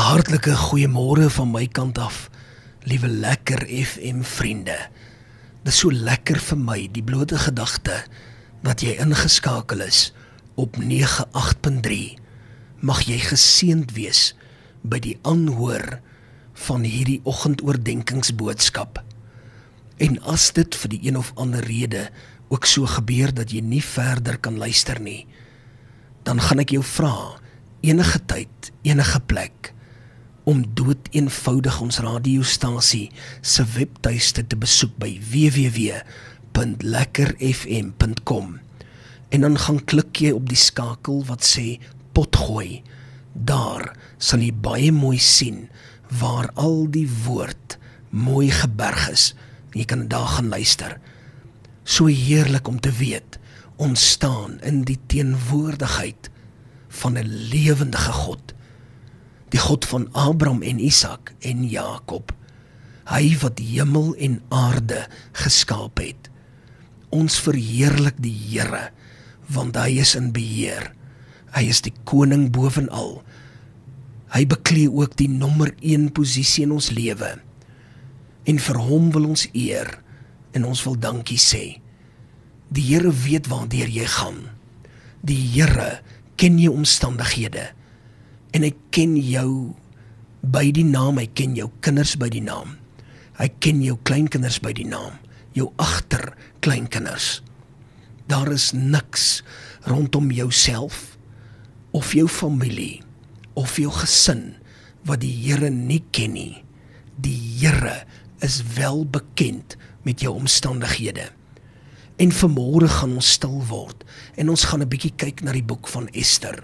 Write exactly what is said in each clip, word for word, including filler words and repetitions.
Hartlike goeiemôre van my kant af, liewe Lekker F M vriende. Dit is so lekker vir my, die blote gedagte, dat jy ingeskakel is op nege agt punt drie. Mag jy geseënd wees by die aanhoor van hierdie oggendoordenkingsboodskap. En as dit vir die een of ander rede ook so gebeur dat jy nie verder kan luister nie, dan gaan ek jou vra, enige tyd, enige plek, om dood eenvoudig ons radiostasie se webtuiste te besoek by w w w punt lekker f m punt com en dan gaan klik jy op die skakel wat sê potgooi. Daar sal jy baie mooi sien waar al die woord mooi geberg is. Jy kan daar gaan luister. So heerlik om te weet, ons staan in die teenwoordigheid van 'n lewendige God. Die God van Abraham en Isak en Jakob. Hy wat hemel en aarde geskaap het. Ons verheerlik die Here, want hy is in beheer. Hy is die koning bovenal. Hy beklee ook die nommer een posisie in ons lewe. En vir hom wil ons eer, en ons wil dankie sê. Die Here weet waardeur jy gaan. Die Here ken jou omstandighede. En hy ken jou by die naam, hy ken jou kinders by die naam. Hy ken jou kleinkinders by die naam, jou agter kleinkinders. Daar is niks rondom jouself, of jou familie, of jou gesin, wat die Here nie ken nie. Die Here is wel bekend met jou omstandighede. En vanmôre gaan ons stil word, en ons gaan 'n bietjie kyk na die boek van Ester.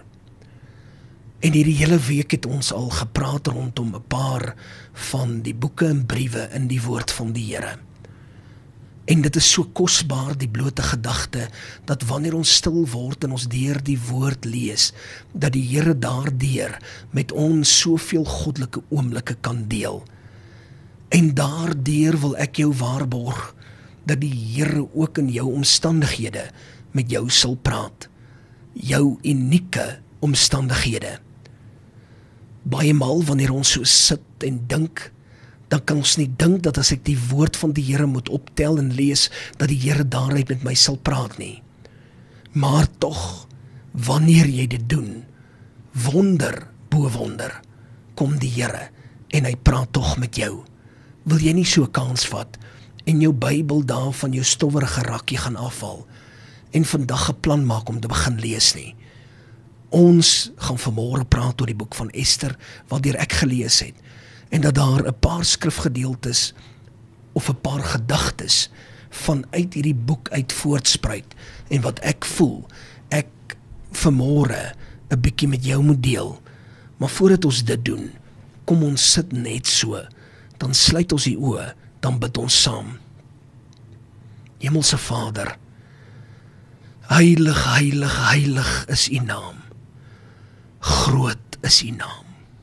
En hierdie hele week het ons al gepraat rondom 'n paar van die boeke en briewe in die woord van die Here. En dit is so kosbaar, die blote gedagte, dat wanneer ons stil word en ons deur die woord lees, dat die Here daardeur met ons soveel goddelike oomblikke kan deel. En daardeur wil ek jou waarborg, dat die Here ook in jou omstandighede met jou sal praat. Jou unieke omstandighede. Baie maal wanneer ons so sit en dink, dan kan ons nie dink dat as ek die woord van die Here moet optel en lees, dat die Here daaruit met my sal praat nie. Maar tog, wanneer jy dit doen, wonder bo wonder, kom die Here en hy praat tog met jou. Wil jy nie so kans vat en jou Bybel daar van jou stowwerige rakkie gaan afval en vandag 'n plan maak om te begin lees nie? Ons gaan vanmôre praat oor die boek van Ester, waardeur ek gelees het, en dat daar 'n paar skrifgedeeltes of 'n paar gedagtes vanuit hierdie boek uit voortspruit, en wat ek voel, ek vanmôre 'n bietjie met jou moet deel. Maar voordat ons dit doen, kom ons sit net so, dan sluit ons die oë, dan bid ons saam. Hemelse Vader, heilig, heilig, heilig is U naam. Groot is U naam.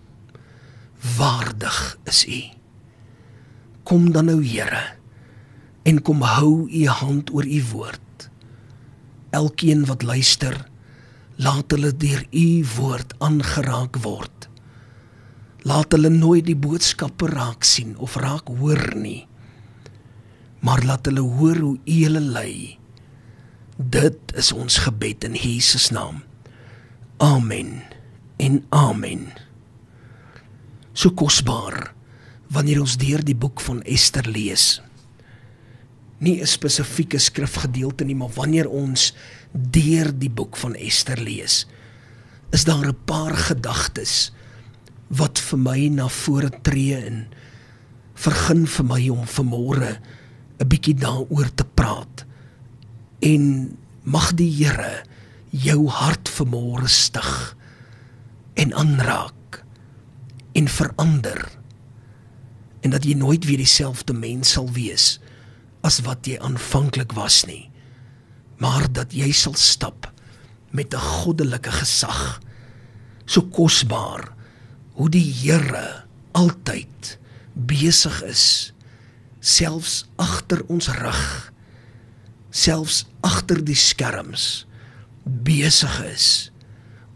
Waardig is U. Kom dan nou, Here, en kom hou U hand oor U woord. Elkeen wat luister, laat hulle deur U woord aangeraak word. Laat hulle nooit die boodskappe raak sien of raak hoor nie, maar laat hulle hoor hoe U hulle lei. Dit is ons gebed in Jesus naam. Amen en amen. So kosbaar, wanneer ons deur die boek van Ester lees. Nie 'n spesifieke skrifgedeelte nie, maar wanneer ons deur die boek van Ester lees, is daar 'n paar gedagtes wat vir my na vore tree en vergun vir my om vanmôre 'n bietjie daaroor te praat. En mag die Here jou hart vanmôre stig en aanraak en verander, en dat jy nooit weer dieselfde mens sal wees as wat jy aanvanklik was nie, maar dat jy sal stap met 'n goddelike gesag. So kosbaar hoe die Here altyd besig is, selfs agter ons rug, selfs agter die skerms, besig is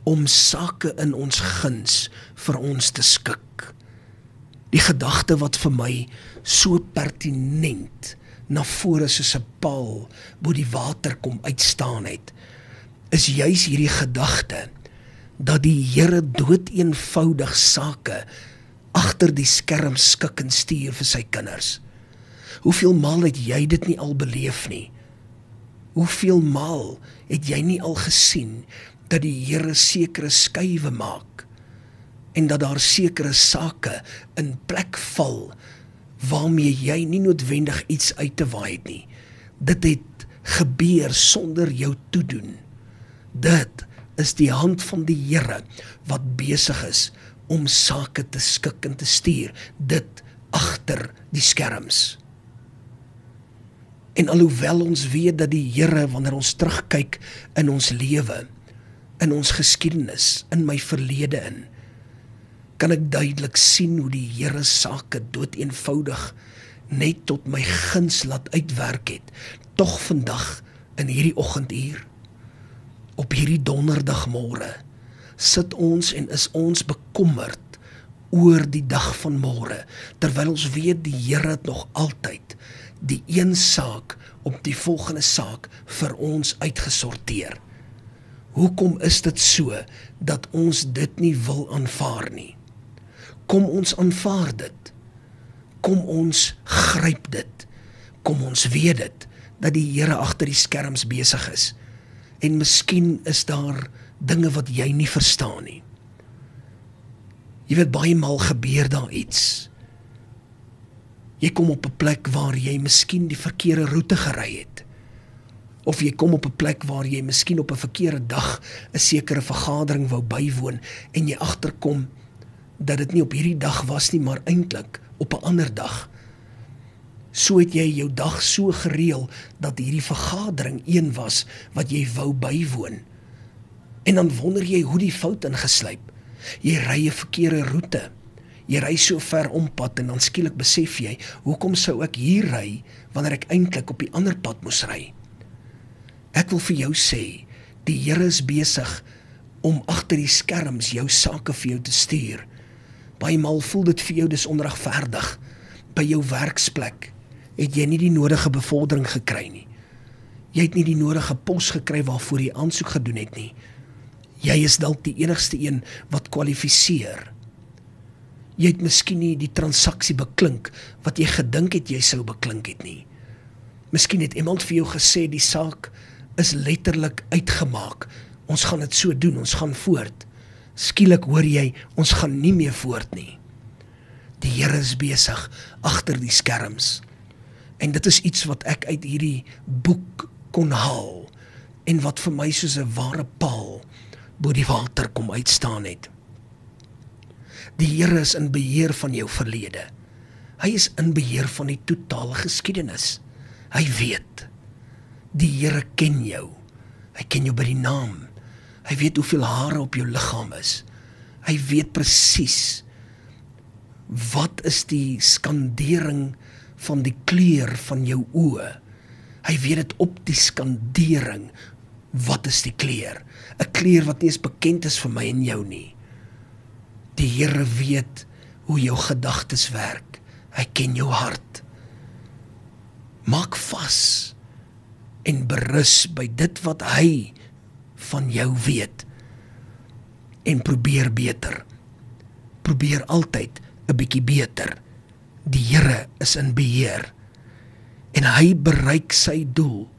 om sake in ons guns vir ons te skik. Die gedagte wat vir my so pertinent na vore soos 'n paal bo die water kom uitstaan het, is juis hierdie gedagte dat die Here doeteenvoudig sake agter die skerm skik en stuur vir sy kinders. Hoeveel maal het jy dit nie al beleef nie? Hoeveel maal het jy nie al gesien dat die Here sekere skuwe maak en dat daar sekere sake in plek val waarmee jy nie noodwendig iets uit te waai het nie. Dit het gebeur sonder jou toedoen. Dit is die hand van die Here wat besig is om sake te skik en te stuur, dit agter die skerms. En alhoewel ons weet dat die Here, wanneer ons terugkyk in ons lewe, in ons geskiedenis, in my verlede in, kan ek duidelik sien hoe die Here sake doeteenvoudig net tot my guns laat uitwerk het. Tog vandag, in hierdie oggenduur, op hierdie donderdagmôre, sit ons en is ons bekommerd oor die dag van môre, terwyl ons weet die Here het nog altyd die een saak op die volgende saak vir ons uitgesorteer. Hoekom is dit so, dat ons dit nie wil aanvaar nie? Kom ons aanvaar dit. Kom ons gryp dit. Kom ons weet dit, dat die Here agter die skerms besig is. En miskien is daar dinge wat jy nie verstaan nie. Jy weet, baie maal gebeur daar iets. Jy kom op 'n plek waar jy miskien die verkeerde roete gery het. Of jy kom op 'n plek waar jy miskien op 'n verkeerde dag 'n sekere vergadering wou bywoon en jy agterkom dat dit nie op hierdie dag was nie, maar eintlik op 'n ander dag. So het jy jou dag so gereël dat hierdie vergadering een was wat jy wou bywoon. En dan wonder jy hoe die fout ingeslyp. Jy ry 'n verkeerde roete. Jy ry so ver om pad en dan skielik besef jy, hoekom sou ek hier ry wanneer ek eintlik op die ander pad moes ry? Ek wil vir jou sê, die Here is besig om agter die skerms jou sake vir jou te stuur. Baie maal voel dit vir jou dis onregverdig. By jou werksplek het jy nie die nodige bevordering gekry nie. Jy het nie die nodige pos gekry waarvoor jy aansoek gedoen het nie. Jy is dalk die enigste een wat kwalifiseer. Jy het miskien nie die transaksie beklink wat jy gedink het jy sou beklink het nie. Miskien het iemand vir jou gesê die saak is letterlik uitgemaak. Ons gaan dit so doen, ons gaan voort. Skielik hoor jy, ons gaan nie meer voort nie. Die Here is besig agter die skerms. En dit is iets wat ek uit hierdie boek kon haal en wat vir my soos 'n ware paal bo die water kom uitstaan het. Die Here is in beheer van jou verlede. Hy is in beheer van die totale geskiedenis. Hy weet. Die Here ken jou. Hy ken jou by die naam. Hy weet hoeveel hare op jou liggaam is. Hy weet presies wat is die skandering van die kleur van jou oë. Hy weet dit op die skandering. Wat is die kleur? 'n Kleur wat nie eens bekend is vir my en jou nie. Die Here weet hoe jou gedagtes werk. Hy ken jou hart. Maak vas en berus by dit wat hy van jou weet. En probeer beter. Probeer altyd 'n bietjie beter. Die Here is in beheer. En hy bereik sy doel,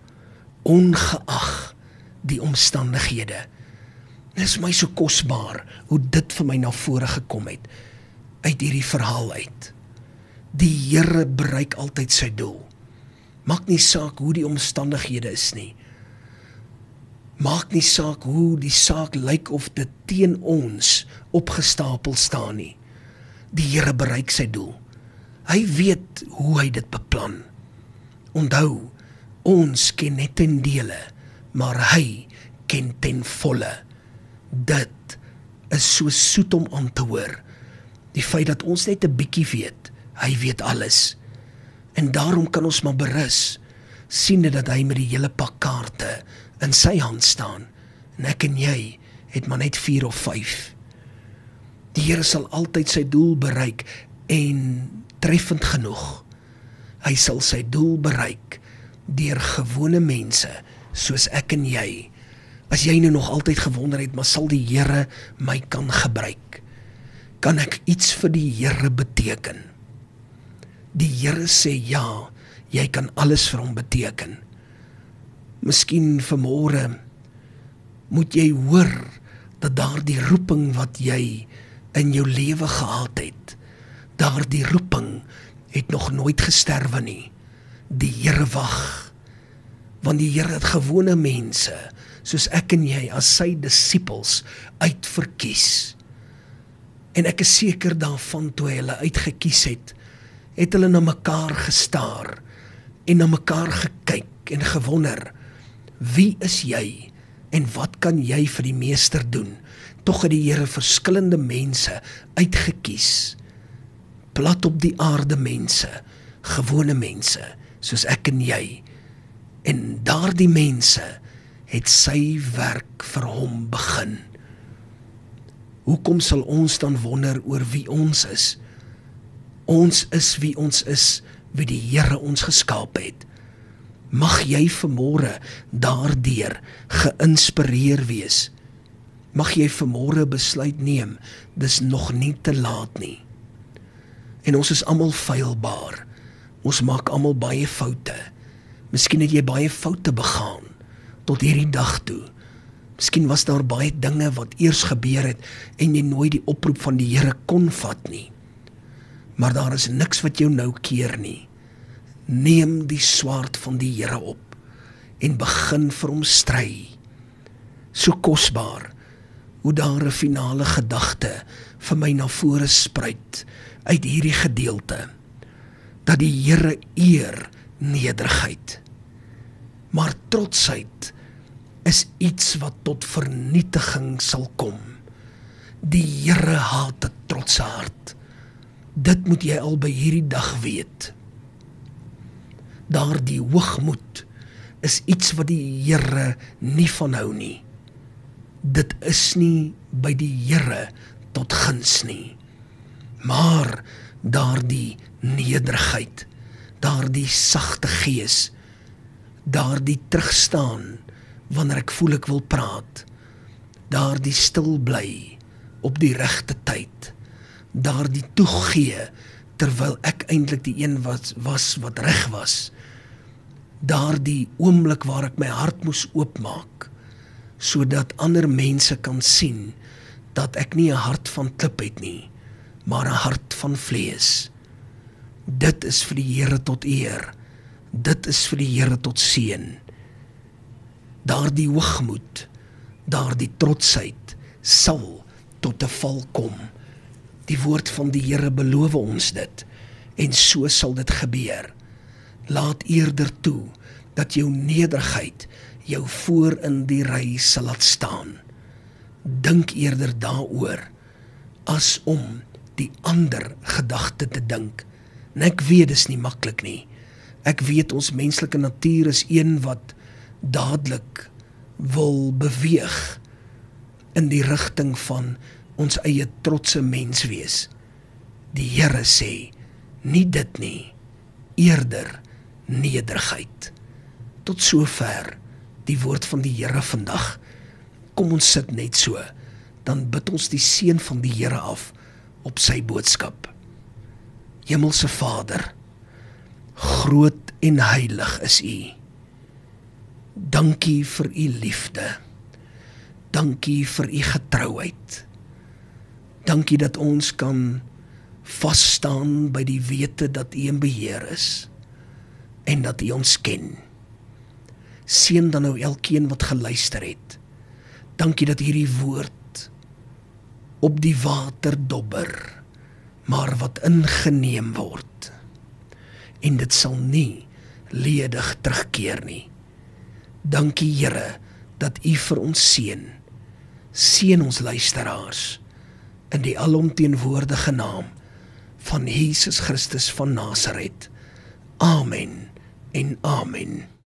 ongeag die omstandighede. Dit is my so kosbaar, hoe dit vir my na vore gekom het, uit hierdie verhaal uit. Die Here bereik altyd sy doel. Maak nie saak hoe die omstandighede is nie. Maak nie saak hoe die saak lyk of dit teen ons opgestapel staan nie. Die Here bereik sy doel. Hy weet hoe hy dit beplan. Onthou, ons ken net ten dele, maar hy ken ten volle. Dit is so soet om aan te hoor. Die feit dat ons net 'n bietjie weet, hy weet alles. En daarom kan ons maar berus, siende dat hy met die hele pak kaarte in sy hand staan. En ek en jy het maar net vier of vyf. Die Here sal altyd sy doel bereik en treffend genoeg. Hy sal sy doel bereik deur gewone mense soos ek en jy. As jy nou nog altyd gewonder het, maar sal die Here my kan gebruik? Kan ek iets vir die Here beteken? Die Here sê ja, jy kan alles vir hom beteken. Miskien vanmôre moet jy hoor dat daardie roeping wat jy in jou lewe gehad het, daardie roeping het nog nooit gesterwe nie. Die Here wag, want die Here het gewone mense, soos ek en jy, as sy disippels uitverkies. En ek is seker daarvan, toe hy hulle uitgekies het, het hulle na mekaar gestaar, en na mekaar gekyk en gewonder, wie is jy, en wat kan jy vir die meester doen? Tog het die Here verskillende mense uitgekies, plat op die aarde mense, gewone mense, soos ek en jy, en daardie mense het sy werk vir hom begin. Hoekom sal ons dan wonder oor wie ons is? Ons is wie ons is, wie die Here ons geskaap het. Mag jy vanmôre daardeur geïnspireer wees. Mag jy vanmôre besluit neem, dis nog nie te laat nie. En ons is almal feilbaar. Ons maak almal baie foute. Miskien het jy baie foute begaan tot hierdie dag toe. Miskien was daar baie dinge wat eers gebeur het en jy nooit die oproep van die Here kon vat nie. Maar daar is niks wat jou nou keer nie. Neem die swaard van die Here op en begin vir hom stry. So kosbaar hoe daar 'n finale gedagte vir my na vore spruit uit hierdie gedeelte, dat die Here eer nederigheid, maar trotsheid is iets wat tot vernietiging sal kom. Die Here haat 'n trotse hart. Dit moet jy al by hierdie dag weet. Daardie hoogmoed is iets wat die Here nie van hou nie. Dit is nie by die Here tot guns nie. Maar daardie nederigheid, daardie sagte gees, daardie terugstaan wanneer ek voel ek wil praat, daardie stil bly op die regte tyd, daardie toegee terwyl ek eintlik die een was, was wat reg was, daardie oomblik waar ek my hart moes oopmaak, sodat ander mense kan sien dat ek nie 'n hart van klip het nie, maar 'n hart van vlees. Dit is vir die Here tot eer. Dit is vir die Here tot seën. Daardie hoogmoed, daardie trotsheid sal tot 'n val kom. Die woord van die Here beloof ons dit, en so sal dit gebeur. Laat eerder toe dat jou nederigheid jou voor in die ry sal laat staan. Dink eerder daaroor as om die ander gedagte te dink. En ek weet dis nie maklik nie. Ek weet ons menslike natuur is een wat dadelik wil beweeg in die rigting van ons eie trotse mens wees. Die Here sê, nie dit nie, eerder nederigheid. Tot sover die woord van die Here vandag. Kom ons sit net so, dan bid ons die seën van die Here af op sy boodskap. Hemelse Vader, groot en heilig is U. Dankie vir U liefde. Dankie vir U getrouheid. Dankie dat ons kan vasstaan by die wete dat U in beheer is en dat U ons ken. Seën dan nou elkeen wat geluister het. Dankie dat hierdie woord op die water dobber, maar wat ingeneem word. En dit sal nie ledig terugkeer nie. Dankie Here dat U vir ons seën. Seën ons luisteraars in die alomteenwoordige naam van Jesus Christus van Nasaret. Amen en amen.